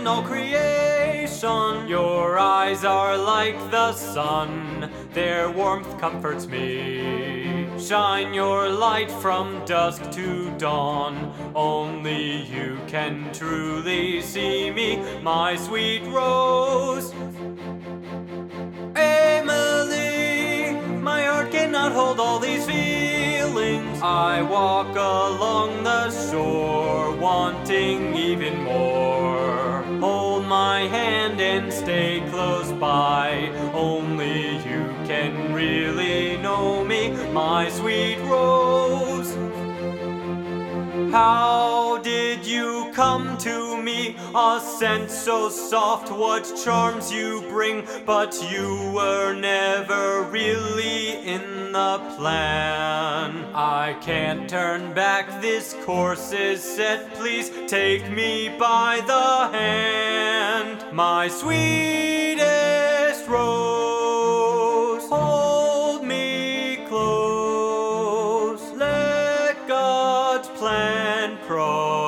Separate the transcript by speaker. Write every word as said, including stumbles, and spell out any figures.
Speaker 1: in all creation. Your eyes are like the sun, their warmth comforts me. Shine your light from dusk to dawn, only you can truly see me, my sweet rose. Emily, my heart cannot hold all these feelings. I walk along the shore, wanting even more. Hold my hand and stay close by, only you can really know me, my sweet rose. How did you come to me? A scent so soft, what charms you bring? But you were never really in the plan. I can't turn back, this course is set. Please take me by the hand, my sweetest rose. Hold me close, let God's plan prosper.